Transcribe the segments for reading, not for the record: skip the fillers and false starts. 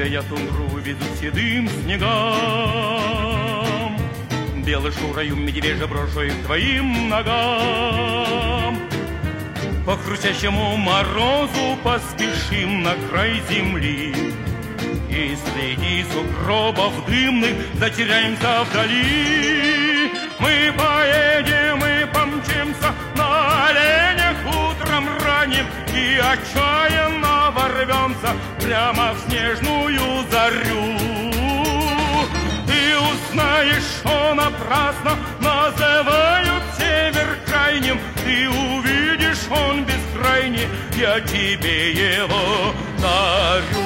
тебя я тундру выведу седым снегам. Белой шурою медвежья брошу их твоим ногам. По хрустящему морозу поспешим на край земли, и среди сугробов дымных затеряемся вдали. Мы поедем и помчимся на оленях утром ранним, и отчаянно ворвемся прямо в снежную зарю. Ты узнаешь, что напрасно называют север крайним, ты увидишь, он бескрайний, я тебе его дарю.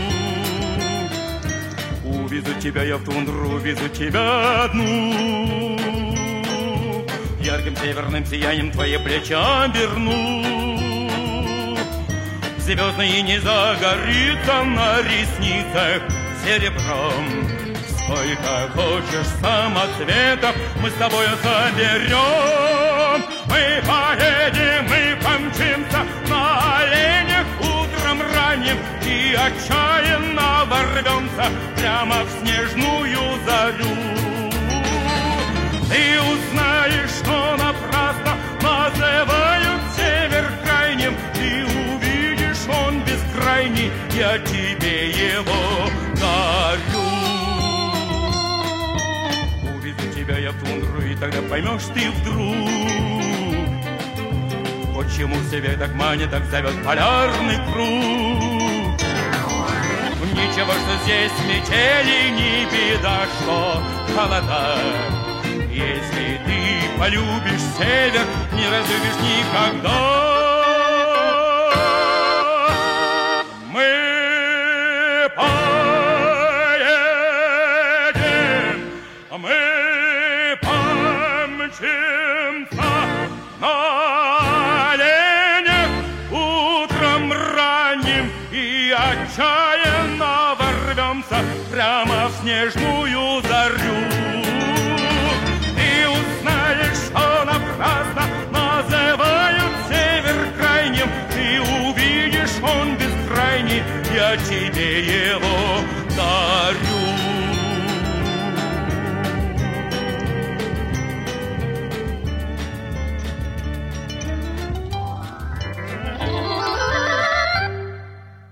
Увезу тебя я в тундру, увезу тебя одну, ярким северным сиянием твои плечи оберну. Звездный не загорится на ресницах серебром. Сколько хочешь самоцветов мы с тобой соберем. Мы поедем, мы помчимся на оленях утром ранним, и отчаянно ворвемся прямо в снежную зарю. Ты узнаешь, что напрасно называют север крайним, ты увидишь, он бескрайний, я тебе его дарю. Я в тундру, и тогда поймешь ты вдруг, почему север так манит, так зовет полярный круг. Ничего, что здесь метели, не беда, что холода. Если ты полюбишь север, не разлюбишь никогда. Мы поедем, мы помчимся на оленях утром ранним, и отчаянно ворвемся прямо в снежную зарю. Ты узнаешь, что напрасно называют север крайним, ты увидишь, он бескрайний, я тебе его дарю.